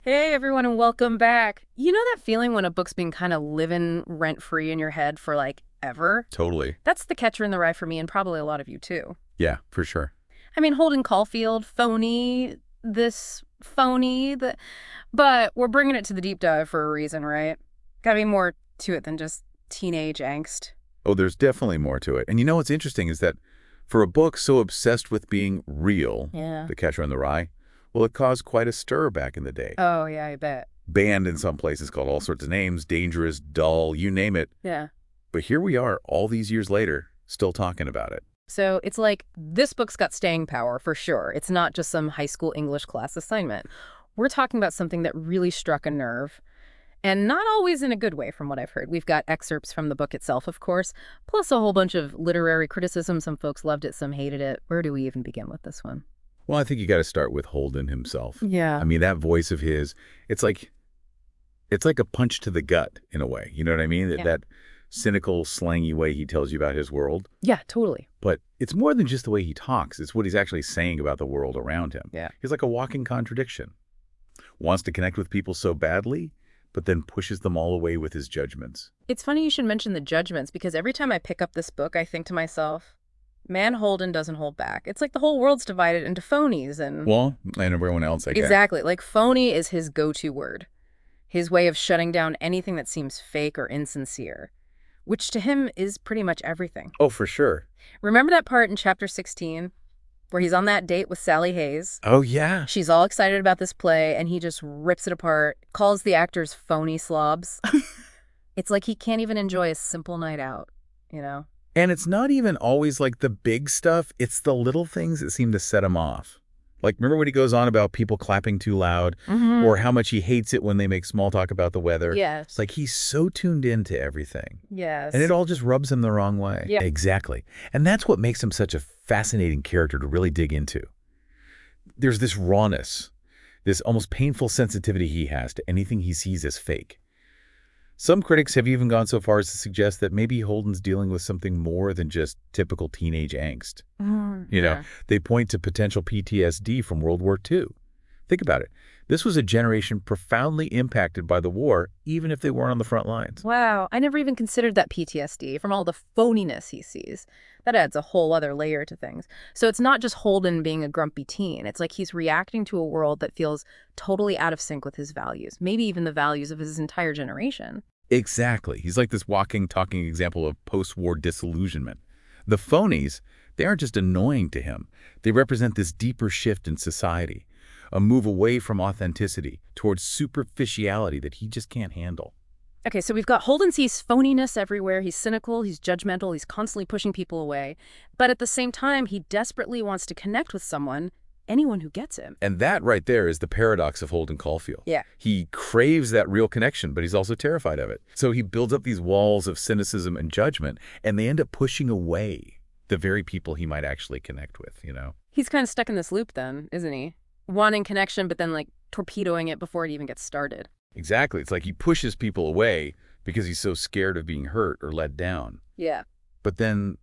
Hey everyone and welcome back. You know that feeling when a book's been kind of living rent-free in your head for like ever? Totally. That's The Catcher in the Rye for me and probably a lot of you too. Yeah, for sure. I mean, Holden Caulfield, phony, but we're bringing it to the deep dive for a reason, right? Gotta be more to it than just teenage angst. Oh, there's definitely more to it. And you know what's interesting is that for a book so obsessed with being real, Yeah. The Catcher in the Rye, well, it caused quite a stir back in the day. Oh, yeah, I bet. Banned in some places, called all sorts of names, dangerous, dull, you name it. Yeah. But here we are, all these years later, still talking about it. So it's like this book's got staying power for sure. It's not just some high school English class assignment. We're talking about something that really struck a nerve. And not always in a good way, from what I've heard. We've got excerpts from the book itself, of course, plus a whole bunch of literary criticism. Some folks loved it, some hated it. Where do we even begin with this one? Well, I think you got to start with Holden himself. Yeah. I mean, that voice of his, it's like a punch to the gut in a way. You know what I mean? Yeah. That cynical, slangy way he tells you about his world. Yeah, totally. But it's more than just the way he talks. It's what he's actually saying about the world around him. Yeah. He's like a walking contradiction. Wants to connect with people so badly, but then pushes them all away with his judgments. It's funny you should mention the judgments, because every time I pick up this book, I think to myself, man, Holden doesn't hold back. It's like the whole world's divided into phonies and... Well, and everyone else, I guess. Exactly. Like phony is his go-to word. His way of shutting down anything that seems fake or insincere, which to him is pretty much everything. Oh, for sure. Remember that part in chapter 16 where he's on that date with Sally Hayes? Oh, yeah. She's all excited about this play and he just rips it apart, calls the actors phony slobs. It's like he can't even enjoy a simple night out, you know? And it's not even always like the big stuff. It's the little things that seem to set him off. Like, remember when he goes on about people clapping too loud or how much he hates it when they make small talk about the weather? Yes. It's like he's so tuned into everything. Yes. And it all just rubs him the wrong way. Yeah. Exactly. And that's what makes him such a fascinating character to really dig into. There's this rawness, this almost painful sensitivity he has to anything he sees as fake. Some critics have even gone so far as to suggest that maybe Holden's dealing with something more than just typical teenage angst. You know, they point to potential PTSD from World War II. Think about it. This was a generation profoundly impacted by the war, even if they weren't on the front lines. Wow, I never even considered that PTSD from all the phoniness he sees. That adds a whole other layer to things. So it's not just Holden being a grumpy teen. It's like he's reacting to a world that feels totally out of sync with his values, maybe even the values of his entire generation. Exactly. He's like this walking, talking example of post-war disillusionment. The phonies, they aren't just annoying to him. They represent this deeper shift in society, a move away from authenticity towards superficiality that he just can't handle. Okay, so we've got Holden sees phoniness everywhere. He's cynical, he's judgmental, he's constantly pushing people away. But at the same time, he desperately wants to connect with someone, anyone who gets him. And that right there is the paradox of Holden Caulfield. Yeah. He craves that real connection, but he's also terrified of it. So he builds up these walls of cynicism and judgment, and they end up pushing away the very people he might actually connect with, you know? He's kind of stuck in this loop then, isn't he? Wanting connection, but then like torpedoing it before it even gets started. Exactly. It's like he pushes people away because he's so scared of being hurt or let down. Yeah. But then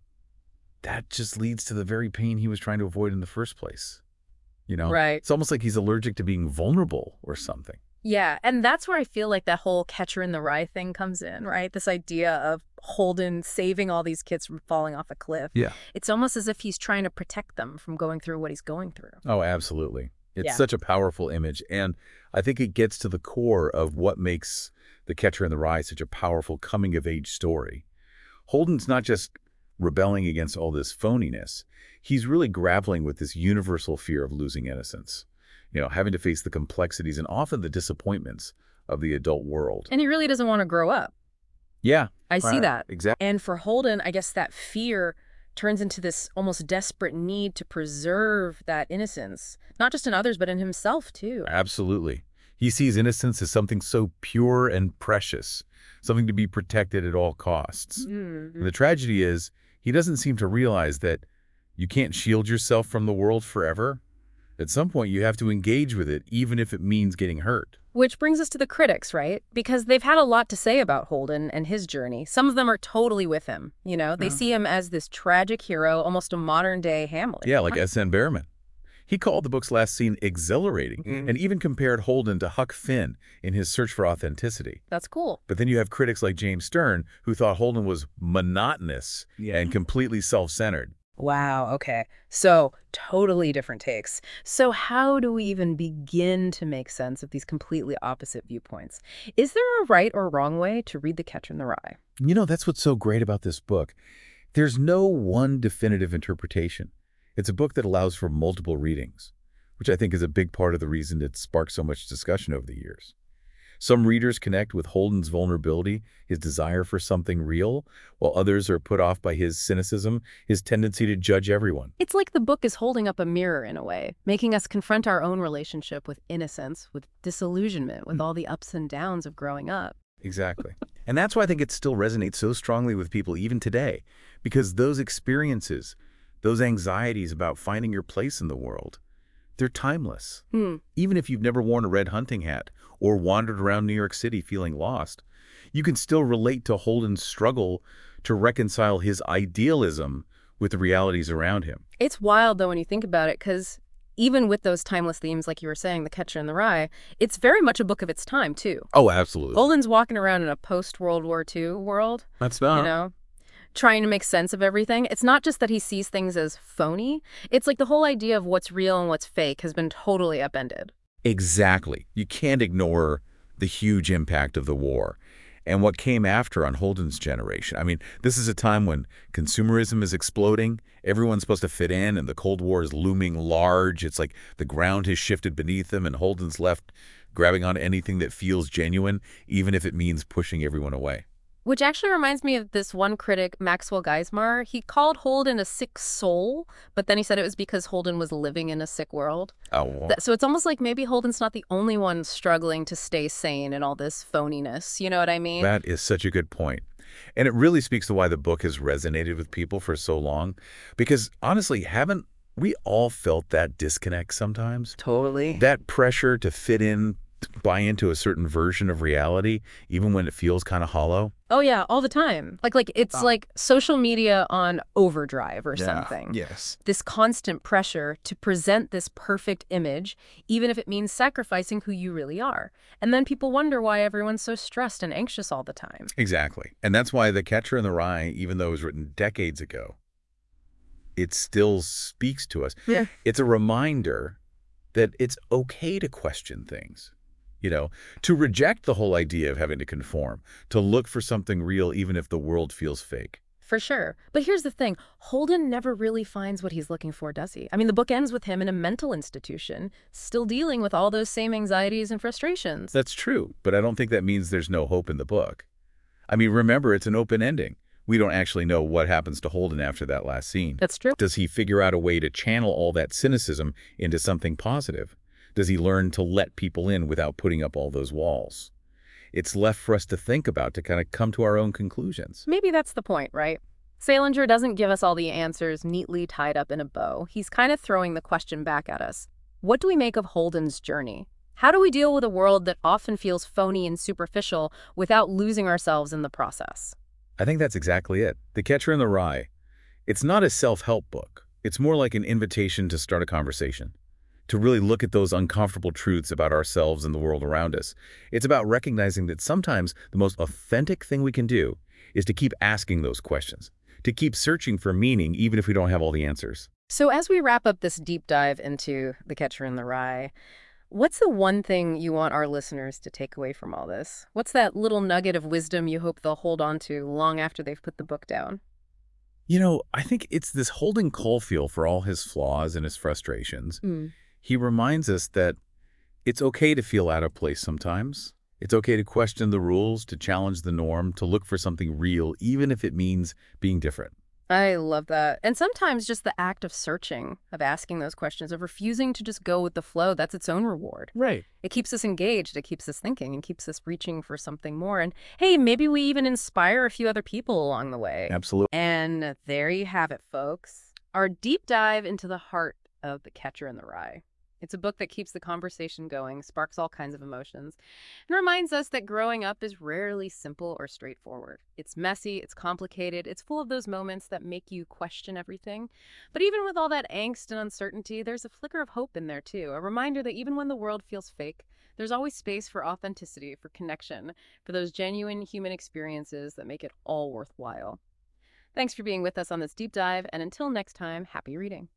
that just leads to the very pain he was trying to avoid in the first place. You know? Right. It's almost like he's allergic to being vulnerable or something. Yeah, and that's where I feel like that whole Catcher in the Rye thing comes in, right? This idea of Holden saving all these kids from falling off a cliff. Yeah. It's almost as if he's trying to protect them from going through what he's going through. Oh, absolutely. It's Yeah. such a powerful image. And I think it gets to the core of what makes The Catcher in the Rye such a powerful coming-of-age story. Holden's not just rebelling against all this phoniness. He's really grappling with this universal fear of losing innocence. You know, having to face the complexities and often the disappointments of the adult world. And he really doesn't want to grow up. Yeah. I see that. Exactly. And for Holden, I guess that fear turns into this almost desperate need to preserve that innocence, not just in others, but in himself too. Absolutely. He sees innocence as something so pure and precious, something to be protected at all costs. And the tragedy is, he doesn't seem to realize that you can't shield yourself from the world forever. At some point, you have to engage with it, even if it means getting hurt. Which brings us to the critics, right? Because they've had a lot to say about Holden and his journey. Some of them are totally with him, you know? They see him as this tragic hero, almost a modern-day Hamlet. Yeah, like S.N. Behrman. He called the book's last scene exhilarating and even compared Holden to Huck Finn in his search for authenticity. That's cool. But then you have critics like James Stern who thought Holden was monotonous and completely self-centered. Wow, okay. So, totally different takes. So, how do we even begin to make sense of these completely opposite viewpoints? Is there a right or wrong way to read The Catcher in the Rye? You know, that's what's so great about this book. There's no one definitive interpretation. It's a book that allows for multiple readings, which I think is a big part of the reason it sparked so much discussion over the years. Some readers connect with Holden's vulnerability, his desire for something real, while others are put off by his cynicism, his tendency to judge everyone. It's like the book is holding up a mirror in a way, making us confront our own relationship with innocence, with disillusionment, with all the ups and downs of growing up. Exactly. And that's why I think it still resonates so strongly with people even today, because those experiences, those anxieties about finding your place in the world, they're timeless. Even if you've never worn a red hunting hat or wandered around New York City feeling lost, you can still relate to Holden's struggle to reconcile his idealism with the realities around him. It's wild, though, when you think about it, because even with those timeless themes, like you were saying, The Catcher in the Rye, it's very much a book of its time, too. Oh, absolutely. Holden's walking around in a post-World War II world, That's not. you know, trying to make sense of everything. It's not just that he sees things as phony. It's like the whole idea of what's real and what's fake has been totally upended. Exactly. You can't ignore the huge impact of the war and what came after on Holden's generation. I mean, this is a time when consumerism is exploding. Everyone's supposed to fit in, and the Cold War is looming large. It's like the ground has shifted beneath him, and Holden's left grabbing on anything that feels genuine, even if it means pushing everyone away. Which actually reminds me of this one critic, Maxwell Geismar. He called Holden a sick soul, but then he said it was because Holden was living in a sick world. Oh, wow. So it's almost like maybe Holden's not the only one struggling to stay sane in all this phoniness. You know what I mean? That is such a good point. And it really speaks to why the book has resonated with people for so long. Because honestly, haven't we all felt that disconnect sometimes? Totally. That pressure to fit in, to buy into a certain version of reality, even when it feels kind of hollow? Oh, yeah, all the time. Like it's like social media on overdrive or something. Yes. This constant pressure to present this perfect image, even if it means sacrificing who you really are. And then people wonder why everyone's so stressed and anxious all the time. Exactly. And that's why The Catcher in the Rye, even though it was written decades ago, it still speaks to us. Yeah. It's a reminder that it's okay to question things. You know, to reject the whole idea of having to conform, to look for something real even if the world feels fake. For sure. But here's the thing. Holden never really finds what he's looking for, does he? I mean, the book ends with him in a mental institution, still dealing with all those same anxieties and frustrations. That's true, but I don't think that means there's no hope in the book. I mean, remember, it's an open ending. We don't actually know what happens to Holden after that last scene. That's true. Does he figure out a way to channel all that cynicism into something positive? Does he learn to let people in without putting up all those walls? It's left for us to think about, to kind of come to our own conclusions. Maybe that's the point, right? Salinger doesn't give us all the answers neatly tied up in a bow. He's kind of throwing the question back at us. What do we make of Holden's journey? How do we deal with a world that often feels phony and superficial without losing ourselves in the process? I think that's exactly it. The Catcher in the Rye. It's not a self-help book. It's more like an invitation to start a conversation, to really look at those uncomfortable truths about ourselves and the world around us. It's about recognizing that sometimes the most authentic thing we can do is to keep asking those questions, to keep searching for meaning even if we don't have all the answers. So as we wrap up this deep dive into The Catcher in the Rye, what's the one thing you want our listeners to take away from all this? What's that little nugget of wisdom you hope they'll hold on to long after they've put the book down? You know, I think it's this Holden Caulfield, for all his flaws and his frustrations. He reminds us that it's okay to feel out of place sometimes. It's okay to question the rules, to challenge the norm, to look for something real, even if it means being different. I love that. And sometimes just the act of searching, of asking those questions, of refusing to just go with the flow, that's its own reward. Right. It keeps us engaged, it keeps us thinking, and keeps us reaching for something more. And hey, maybe we even inspire a few other people along the way. Absolutely. And there you have it, folks. Our deep dive into the heart of The Catcher in the Rye. It's a book that keeps the conversation going, sparks all kinds of emotions, and reminds us that growing up is rarely simple or straightforward. It's messy, it's complicated, it's full of those moments that make you question everything. But even with all that angst and uncertainty, there's a flicker of hope in there too, a reminder that even when the world feels fake, there's always space for authenticity, for connection, for those genuine human experiences that make it all worthwhile. Thanks for being with us on this deep dive, and until next time, happy reading.